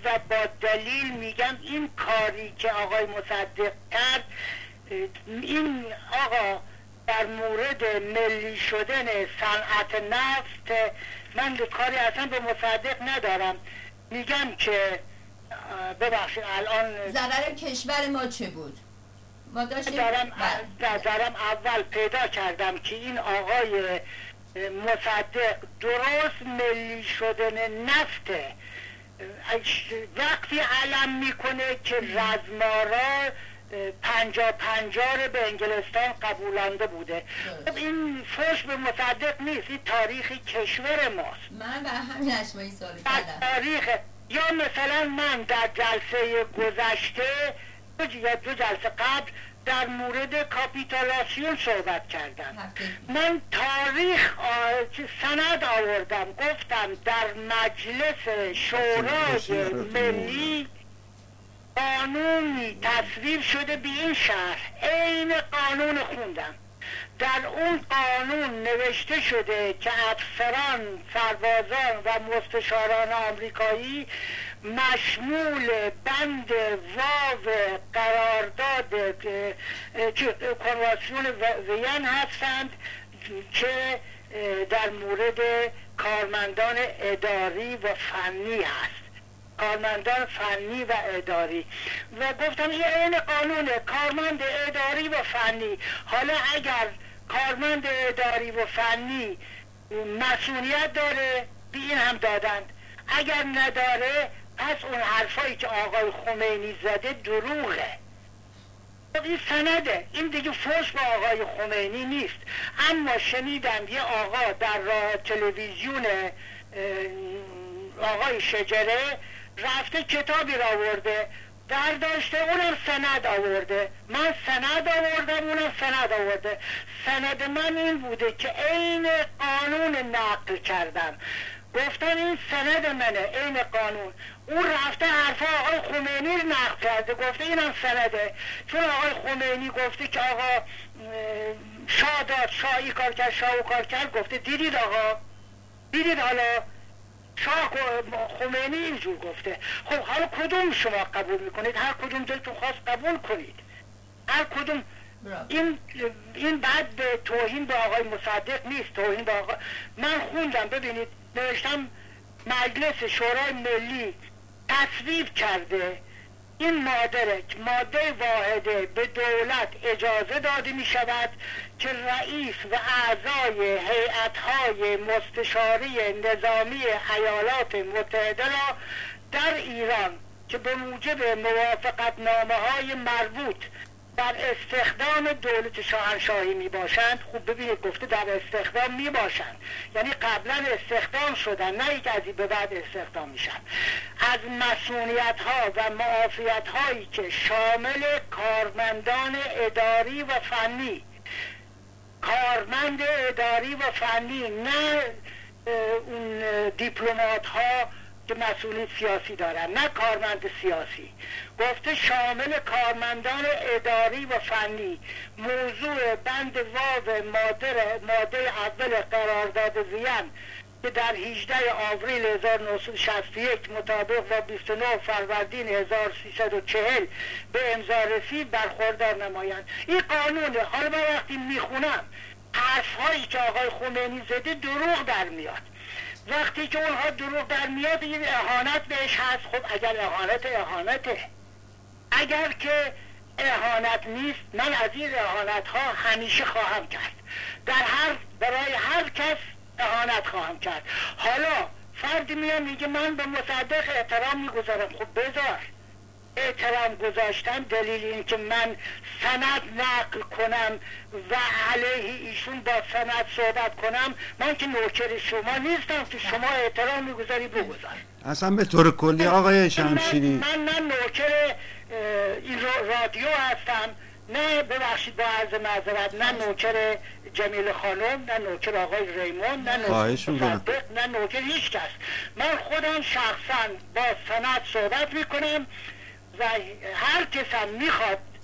و با دلیل میگم این کاری که آقای مصدق کرد، این آقا در مورد ملی شدن صنعت نفت، من کاری اصلا به مصدق ندارم. میگم که ببخشید الان ضرر کشور ما چه بود؟ ما داشتیم دارم اول پیدا کردم که این آقای مصدق درست ملی شدن نفته وقتی علم میکنه که رزمارا 50-50 به انگلستان قبولانده بوده. این فوش به مصدق نیست، این تاریخ کشور ماست. من به همین اشمایی سوال کردم. تاریخ یا مثلا من در جلسه گذشته یا 2 جلسه قبل در مورد کاپیتولاسیون صحبت کردم. من تاریخ سند آوردم، گفتم در مجلس شورای ملی قانونی تصویب شده به این شهر، عین قانون خوندم. در اون قانون نوشته شده که افسران، سربازان و مستشاران آمریکایی مشمول بند واو قرارداد کنوانسیون وین هستند که در مورد کارمندان اداری و فنی هست، کارمندان فنی و اداری. و گفتم این عین قانونه، کارمند اداری و فنی. حالا اگر کارمند اداری و فنی مسئولیت داره، به این هم دادند. اگر نداره پس اون حرفایی که آقای خمینی زده دروغه. این سنده، این دیگه فوش به آقای خمینی نیست. اما شنیدم یه آقا در راه تلویزیون آقای شجره رفته کتابی را آورده، برداشته اونم سند آورده. من سند آوردم، اونم سند آورده. سند من این بوده که عین قانون نقل کردم. گفتن این سند منه، عین قانون. اون رفته حرفا آقای خمینی رو نقل کرده، گفته اینم سنده. چون آقای خمینی گفته که آقا شاه داد، شاهی کار کرد، شاه کار کرد، گفته دیدید آقا، دیدید حالا شاه خمینی اینجور گفته. خب حالا کدوم شما قبول میکنید؟ هر کدوم دلتون خواست قبول کنید، هر کدوم. این بعد به توهین به آقای مصدق نیست، توهین به آقای. من خوندم، ببینید نوشتم مجلس شورای ملی تصویب کرده این ماده واحده به دولت اجازه داده می شود که رئیس و اعضای هیئت‌های مستشاری نظامی ایالات متحده را در ایران که به موجب موافقت نامه‌های مربوط در استخدام دولت شاهنشاهی می باشند. خوب ببینید گفته در استخدام می باشند، یعنی قبلا استخدام شدن، نه یک از این به بعد استخدام میشن. از مسئولیت ها و معافیت هایی که شامل کارمندان اداری و فنی، کارمند اداری و فنی، نه اون دیپلمات ها که مسئولیت سیاسی دارن، نه کارمند سیاسی. گفته شامل کارمندان اداری و فنی. موضوع بند واو ماده اول قرارداد وین که در 18 آوریل 1961 مطابق با 29 فروردین 1340 به امضا رسید برخوردار نمایند. این قانونه. حالا من وقتی میخونم حرفهایی که آقای خمینی زده دروغ در میاد. وقتی که اونها دروغ در میاد این اهانت بهش هست. خب اگر اهانته، اگر که اهانت نیست، من از این اهانت ها همیشه خواهم کرد، برای هر کس اهانت خواهم کرد. حالا فردی میگه من به مصدق احترام میگذارم. خب بذار احترام گذاشتن دلیل این که من سند نقل کنم و علیه ایشون با سند صحبت کنم، من که نوکر شما نیستم که شما احترام میگذاری بگذار. اصلا به طور کلی آقای شمشیری من نوکر این رادیو هستم، نه ببخشید با عرض معذرت، نه نوکر جمیل خانم، نه نوکر آقای ریمون، نه نوکر صدق، نه نوکر هیچ کس. من خودم شخصا با سند صحبت میکنم و هر کس هم میخواد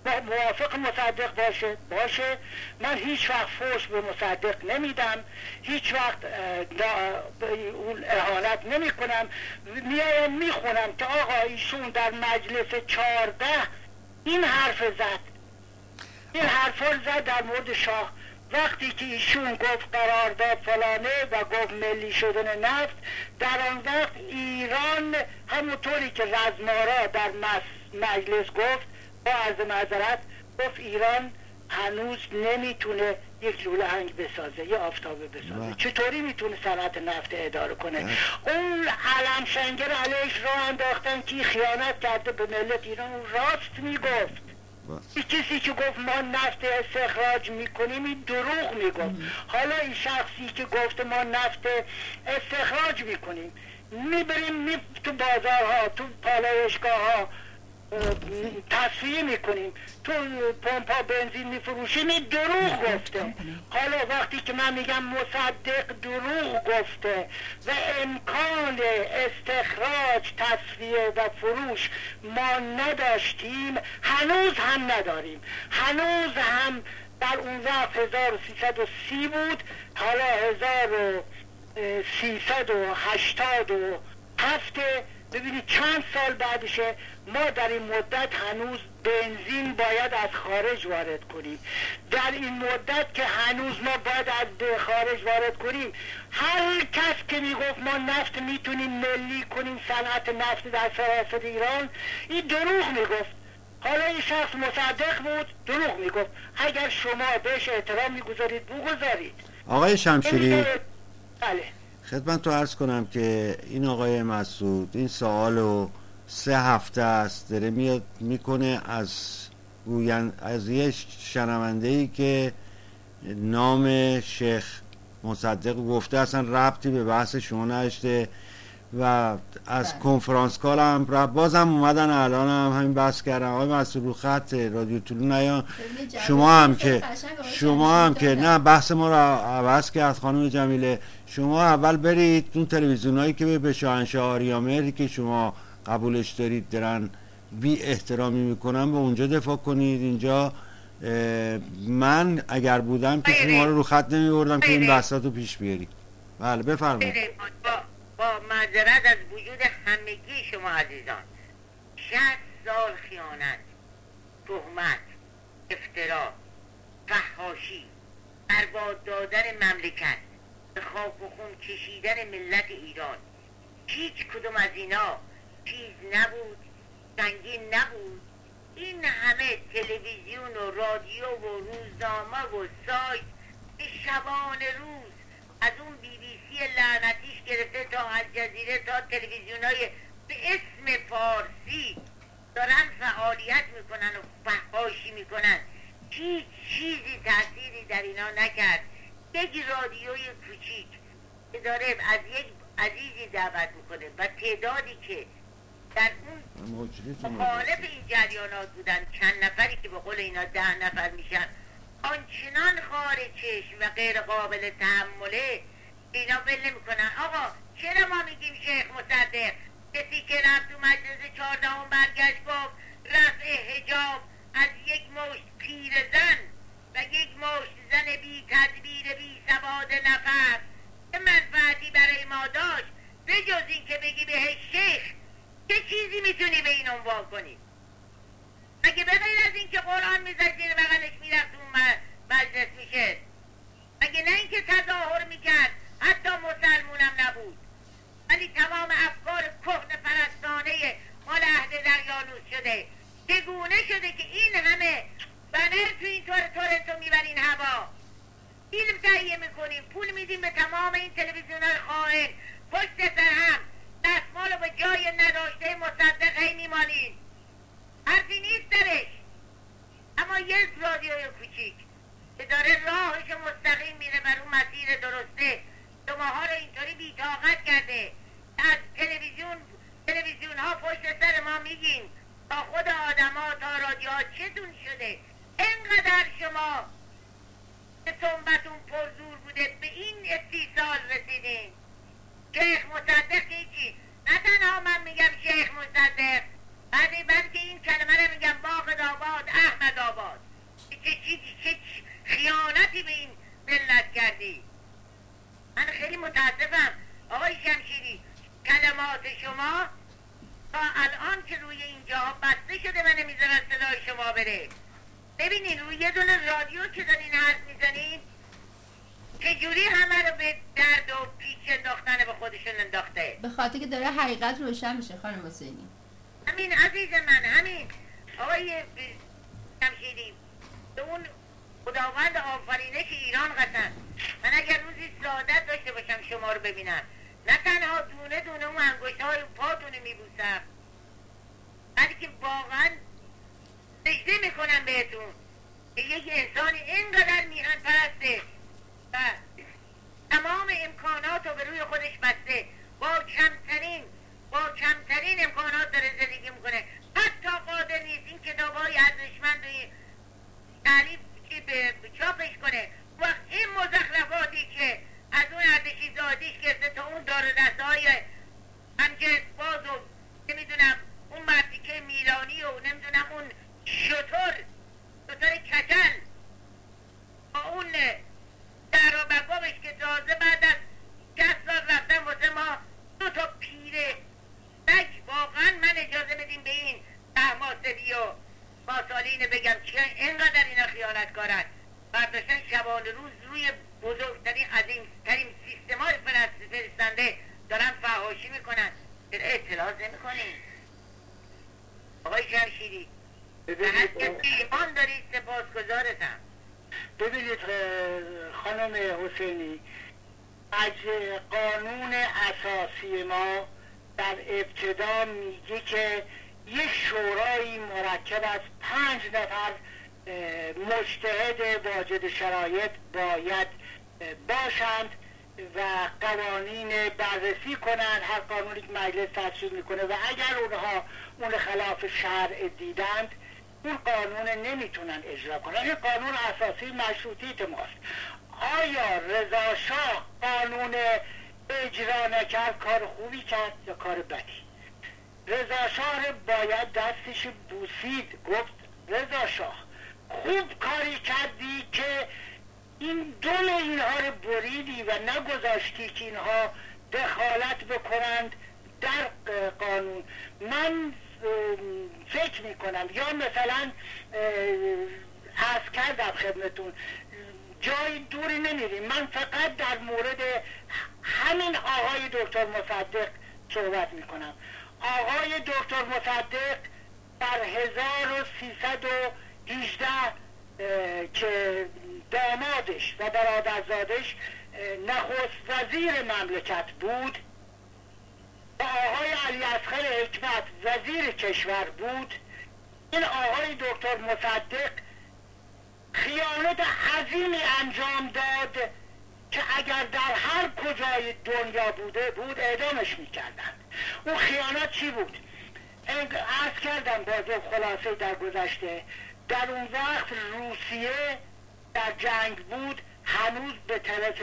موافق مصدق باشه من هیچ وقت فحش به مصدق نمیدم، هیچ وقت اون اهانت نمی کنم. میایم میخونم که آقا ایشون در مجلس 14 این حرف زد، این حرف زد در مورد شاه، وقتی که ایشون گفت قرارداد فلانه و گفت ملی شدن نفت، در آن وقت ایران همونطوری که رزمارا در مجلس گفت با عرض معذرت گفت ایران هنوز نمیتونه یک لوله هنگ بسازه یا آفتابه بسازه. چطوری میتونه صنعت نفت اداره کنه؟ اون علم شنگر علیش را انداختن که خیانت کرده به ملت ایران. اون راست میگفت. کسی که گفت ما نفت استخراج میکنیم این دروغ میگفت. حالا این شخصی که گفت ما نفت استخراج میکنیم، میبریم تو بازارها، تو پالایشگاه ها تصفیه میکنیم، تو پمپا بنزین میفروشیم، این دروغ گفته. حالا وقتی که من میگم مصدق دروغ گفته و امکان استخراج، تصفیه و فروش ما نداشتیم، هنوز هم نداریم. هنوز هم در اون وقت 1330 بود، حالا 1387. ببینید چند سال بعدشه. ما در این مدت هنوز بنزین باید از خارج وارد کنیم. در این مدت که هنوز ما باید از خارج وارد کنیم، هر کس که میگفت ما نفت میتونیم ملی کنیم، صنعت نفت در سراسر ایران، این دروغ میگفت. حالا این شخص مصدق بود، دروغ میگفت. اگر شما بهش احترام میگذارید بگذارید. آقای شمشیری، بله خدمت تو عرض کنم که این آقای مسعود این سوالو 3 هفته است داره میاد میکنه از یه شنونده‌ای که نام شیخ مصدق گفته، اصلا ربطی به بحث شما نداشته و از کنفرانس کال هم بازم اومدن الان هم همین بحث کردن. آقای مسعود رو خط رادیو طلوع نیان، شما هم که نه بحث ما رو عوض کرد خانم جمیله. شما اول برید اون تلویزیونایی که به شاهنشاه آریامهری که شما قبولش دارید دارن بی احترامی میکنن به اونجا دفاع کنید. اینجا من اگر بودم که شما رو خط نمیبردم که این بحثاتو پیش بیاری. بله بفرمایید. با معذرت از وجود همگی شما عزیزان، 60 سال خیانت، تهمت، افترا، فحاشی، برباد دادن مملکت، به خاک و خون کشیدن ملت ایران، هیچ کدوم از اینا چیز نبود، سنگین نبود. این همه تلویزیون و رادیو و روزنامه و سایت شبانه روز از اون BBC لعنتیش گرفته تا الجزیره تا تلویزیونای به اسم فارسی دارن فعالیت میکنن و فحاشی میکنن. هیچ چیزی تأثیری در اینا نکرد. یک رادیوی کوچیک که داره از یک عزیزی دعوت میکنه و تعدادی که در اون مخالف این جریانات بودن، چند نفری که به قول اینا 10 نفر میشن، آنچنان خار چشم و غیر قابل تحمله، اینا ول نمیکنن. آقا چرا ما میگیم شیخ مصدق؟ کسی که رفت تو مجلس 14 برگشت گفت رفع حجاب از یک مشت پیرزن و یک مشت زن بی تدبیر بی سواد نفر که منفعتی برای ما داشت، به جز این که بگی بهش شیخ، چه چیزی میتونی به این عنوان کنی؟ اگه به غیر از این که قرآن میزد زیر بغلش میرفت اون مجلس میشه، اگه نه این که تظاهر میکرد، حتی مسلمونم نبود، ولی تمام افکار کهن پرستانه مال عهد دریانوس شده. چگونه شده که این همه بنر تو این تورنتو میبرین هوا، فیلم تهیه میکنیم، پول میدیم به تمام این تلویزیون‌های خائن، پشت سر هم دستمال رو به جای نداشته مصدق هی میمالین، حرفی نیست درش. اما یک رادیوی کوچیک که داره راهش مستقیم میره بر اون مسیر درسته، شماها رو اینطوری بی‌طاقت کرده. از تلویزیون ها پشت سر ما میگیم تا خود آدم ها تا رادیو ها چتون شده. اینقدر شما که صنبتون پرزور بوده به این استیصال رسیدین. شیخ مصدق هیچی، نه تنها من میگم شیخ مصدق، بعد که این کلمه رو میگم باغ آباد، احمد که روی اینجا بسته شده و نمیذارن صدای شما بره. ببینین روی یه دونه رادیو که دارین حرف میزنین چجوری همه رو به درد و پیچ انداختن به خودشون انداخته؟ به خاطر که داره حقیقت روشن میشه خانم حسینی. همین عزیز من، همین آقای جمشیدی، به اون خداوند آفرینش ایران قسم، من اگر روزی سعادت داشته باشم شما رو ببینم، نه تنها دونه دونه اون انگشت‌های پاتونو میبوسم، بلکه واقعا سجده میکنم بهتون که یک انسان اینقدر میهن پرسته و تمام امکانات رو به روی خودش بسته، با کمترین امکانات داره زندگی میکنه، حتی قادر نیست این کتاب‌های ارزشمند و تعلیف به چاپش کنه. وقت این مزخرفاتی که از اون اردشی زادیش گرفته تا اون دار دسته‌های همجنس باز و نمیدونم اون مرتیکه میلانی و نمیدونم اون شطور کچل با اون در و بگامش که تازه بعد از 60 سال رفتن واسه ما 2 تا پیره بک. واقعا من اجازه بدیم به این احماسدی و ماسالین بگم که اینقدر اینا خیانتکارن، برداشتن شبانه روز روی بزرگترین عظیمترین سیستم‌های فرستنده دارن فحاشی میکنن. اطلاع نمیکنین آقای جمشیدی؟ هر کسی ایمان دارید سپاسگزارتم. ببینید خانم حسینی، از قانون اساسی ما در ابتدا میگه که یک شورای مرکب از 5 نفر مجتهد واجد شرایط باید باشند و قوانین بررسی کنند. هر قانونی که مجلس تصویب میکنه و اگر اونها اون خلاف شرع دیدند اون قانون نمیتونن اجرا کنن. این قانون اساسی مشروطیت ماست. آیا رضا شاه قانون اجرا نکرد کار خوبی کرد یا کار بدی؟ رضا شاه باید دستش بوسید، گفت رضا شاه خوب کاری کردی که این دل اینها رو بریدی و نگذاشتی که اینها دخالت بکنند در قانون. من فکر میکنم یا مثلا عرض کردم خدمتون جای دوری نمیریم، من فقط در مورد همین آقای دکتر مصدق صحبت میکنم. آقای دکتر مصدق در 1318 که دامادش و برادرزادش نخست وزیر مملکت بود و آقای علی اصغر حکمت وزیر کشور بود، این آقای دکتر مصدق خیانت عظیمی انجام داد که اگر در هر کجای دنیا بوده بود اعدامش میکردند. اون خیانت چی بود؟ عرض کردم باز خلاصه در گذشته، در اون وقت روسیه در جنگ بود، هنوز به طرف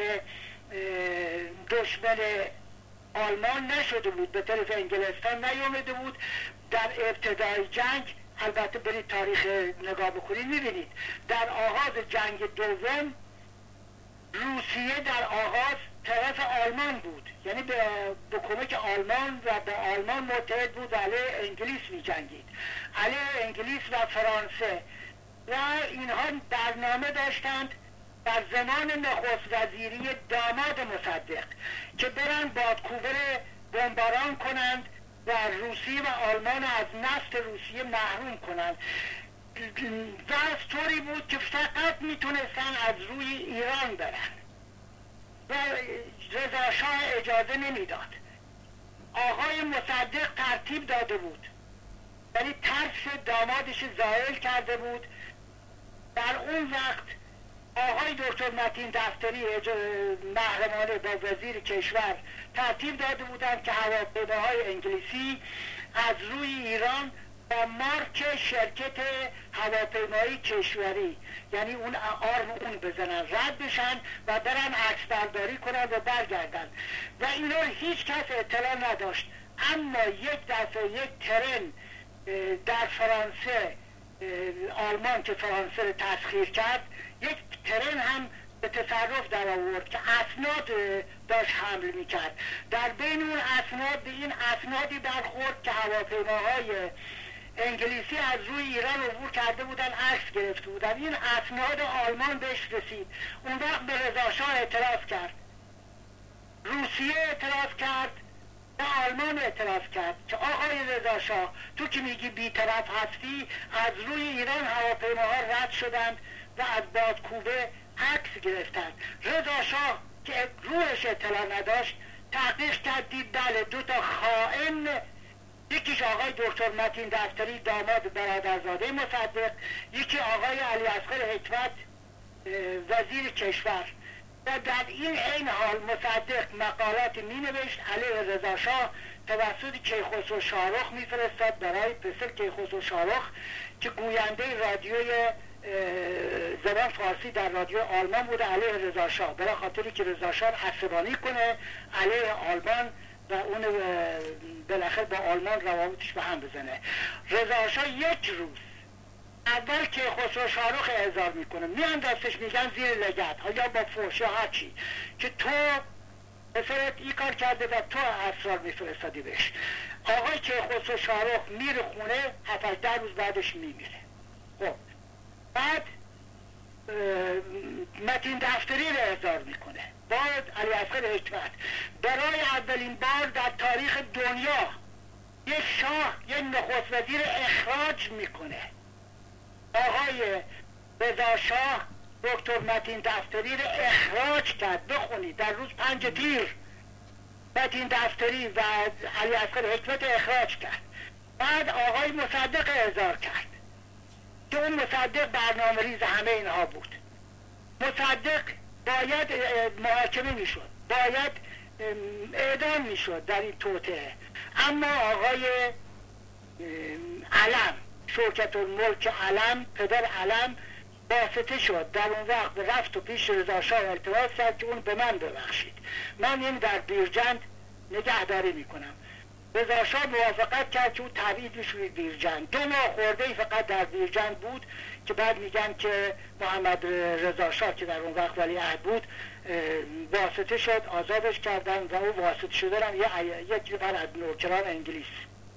دشمن آلمان نشده بود، به طرف انگلستان نیامده بود. در ابتدای جنگ، البته برید تاریخ نگاه بکنید میبینید، در آغاز جنگ دوم روسیه در آغاز طرف آلمان بود، یعنی به کمک آلمان و به آلمان متحد بود و علیه انگلیس می جنگید، علیه انگلیس و فرانسه. و اینها برنامه داشتند در زمان نخست وزیری داماد مصدق که برن بادکوبر بمباران کنند و روسیه و آلمان از نفت روسیه محروم کنند. وضع طوری بود که فقط میتونستن از روی ایران برن و رضا شاه اجازه نمیداد. آقای مصدق ترتیب داده بود، ولی ترس دامادش زائل کرده بود. در اون وقت آقای دکتر متین دفتری محرمانه با وزیر کشور ترتیب داده بودند که هواپیماهای انگلیسی از روی ایران با مارک شرکت هواپیمایی کشوری، یعنی اون آرم اون بزنن، رد بشن و برن عکس برداری کنن و برگردن و اینا هیچ کس اطلاع نداشت. اما یک دفعه یک ترن در فرانسه، آلمان که فرانسه رو تسخیر کرد، یک ترن هم به تصرف در آورد که اسناد داشت حمل میکرد. در بین اون اسناد به این اسنادی برخورد که هواپیماهای انگلیسی از روی ایران عبور کرده بودن، عکس گرفته بودن. این اسناد آلمان بهش رسید. اون وقت به رضا شاه اعتراض کرد، روسیه اعتراض کرد و آلمان اعتراض کرد که آقای رضا شاه تو که میگی بی‌طرف هستی، از روی ایران هواپیماها رد شدند و از بادکوبه عکس گرفتند. رضا شاه که روحش اطلاع نداشت تحقیق کرد، دید بله 2 تا خائن، یکیش آقای دکتر متین دفتری داماد برادرزاده مصدق، یکی آقای علیاصغر حکمت وزیر کشور. و در این عین حال مصدق مقالات می نوشت علیه رضا شاه، توسط کیخسرو شاهرخ می فرستاد برای پسر کیخسرو شاهرخ که گوینده رادیوی زبان فارسی در رادیو آلمان بوده علیه رضا شاه، برای خاطری که رضا شاه عصبانی کنه علیه آلمان و اون بالاخره با آلمان روابطش به هم بزنه. رضا شاه یک روز اول که خسرو شاهرخ احضار میکنه، میاندازش میگن زیر لگد یا با فحش یا هرچی که تو پسرت این کار کرده و تو اسرار میفرستادی بهش. آقای که خسرو شاهرخ میره خونه، 7-10 روز بعدش میمیره. خب بعد متین دفتری رو احضار میکنه با علیاصغر حکمت. برای اولین بار در تاریخ دنیا یک شاه یک نخست وزیر اخراج میکنه. آقای رضا شاه دکتر متین دفتری رو اخراج کرد. بخونید در روز 5 تیر متین دفتری و علیاصغر حکمت اخراج کرد. بعد آقای مصدق احضار کرد که اون مصدق برنامه ریز همه اینها بود. مصدق باید محاکمه میشد، باید اعدام میشد در این توطئه، اما آقای علم، شوکت الملک علم، پدر علم واسطه شد. در اون وقت رفت و پیش رضا شاه التماس کرد که اون به من ببخشید، من این در بیرجند نگهداری میکنم. رضا شاه موافقت کرد که او تبعید میشه بیرجند. 2 ماه خورده ای فقط در بیرجند بود که بعد میگن که محمد رضا شاه که در اون وقت ولیعهد بود واسطه شد، آزادش کردن و او واسطه شدن یک نفر از نوکران انگلیس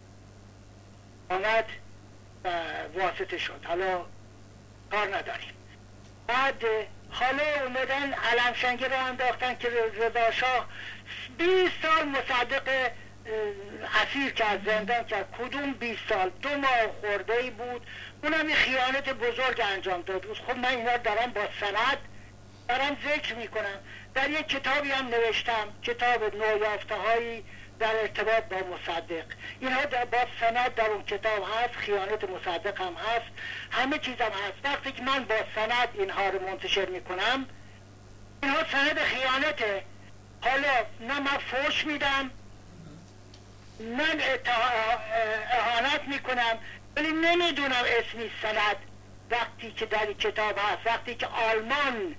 آمد و واسطه شد. حالا کار نداریم. بعد حالا اومدن علمشنگی رو انداختن که رضا شاه 20 سال مصدق اسیر کرد، زندان کرد. کدوم 20 سال؟ 2 ماه خورده ای بود. اونم یه خیانت بزرگ انجام داد. خب من اینا دارم با سند دارم ذکر میکنم. در یک کتابی هم نوشتم، کتاب نویافته هایی در ارتباط با مصدق. اینها با سند در اون کتاب هست، خیانت مصدق هم هست، همه چیز هم هست. وقتی که من با سند اینها رو منتشر میکنم، اینها سند خیانته. حالا نه من فحش میدم، من اهانت میکنم، ولی نمیدونم اسمی سند وقتی که در این کتاب هست. وقتی که آلمان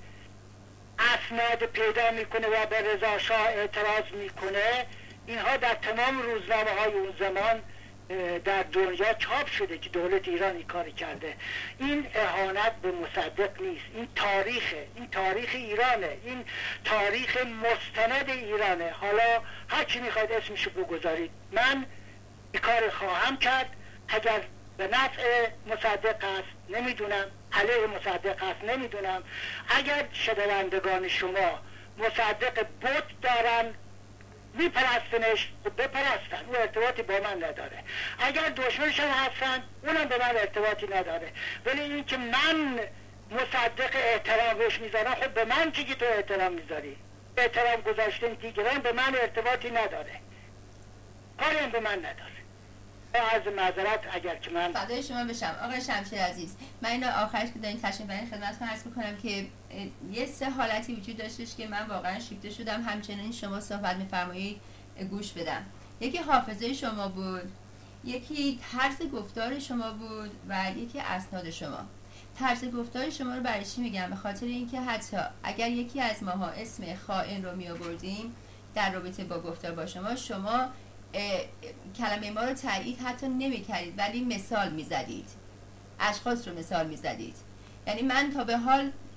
اسناد پیدا میکنه و به رضا شاه اعتراض میکنه، اینها در تمام روزنامه های اون زمان در دنیا چاپ شده که دولت ایران این کاری کرده. این اهانت به مصدق نیست، این تاریخه، این تاریخ ایرانه، این تاریخ مستند ایرانه. حالا هر چی میخواید اسمشو بگذارید، من این کار خواهم کرد. اگر به نفع مصدق هست نمیدونم، علیه مصدق هست نمیدونم. اگر شنوندگان شما مصدق بت دارن میپرستنش، خب بپرستن، اون ارتباطی با من نداره. اگر دشمنشان هستن اونم به من ارتباطی نداره. ولی این که من مصدق احترام بهش میذارم، خب به من چی که تو احترام میذاری؟ احترام گذاشتن دیگران به من ارتباطی نداره، کاری هم به من نداره. از معذرت اگر که من فدای شما بشم آقای شمشیر عزیز. من اینو آخرش که دارین تشریف برین خدمتتون عرض میکنم که یه 3 حالتی وجود داشتش که من واقعا شیفته شدم همچنین شما صحبت میفرمایید گوش بدم. یکی حافظه شما بود، یکی طرز گفتار شما بود و یکی اسناد شما. طرز گفتار شما رو برای چی میگم؟ به خاطر اینکه حتی اگر یکی از ماها اسم خائن رو میآوردیم در رابطه با گفتار با شما کلمه ما رو تایید حتی نمی کردید، ولی مثال می زدید، اشخاص رو مثال می زدید. یعنی من تا به حال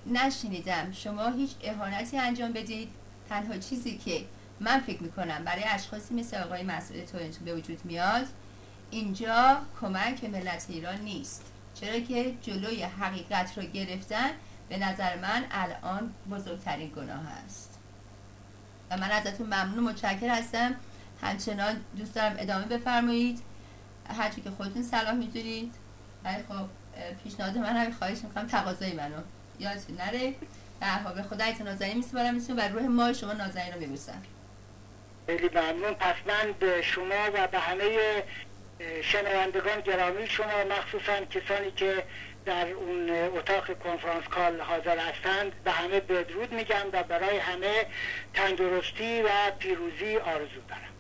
نشنیدم شما هیچ اهانتی انجام بدید. تنها چیزی که من فکر میکنم برای اشخاصی مثل آقای مسئول تورنتو به وجود میاد، اینجا کمک به ملت ایران نیست، چرا که جلوی حقیقت رو گرفتن به نظر من الان بزرگترین گناه است و من ازتون ممنون متشکر هستم. همچنان دوست دارم ادامه بفرمایید هرچی که خودتون صلاح میدونید. ولی خب پیشنهاد من هم خواهش میکنم تقاضای منو یادتون نره. در حال به خدایتون نازنین میسپارم و روح ماه شما نازنین رو میبوسم. خیلی ممنون. پس من به شما و به همه شنوندگان گرامی شما، مخصوصا کسانی که در اون اتاق کنفرانس کال حاضر هستند، به همه بدرود میگم و برای همه تندرستی و پیروزی آرزو دارم.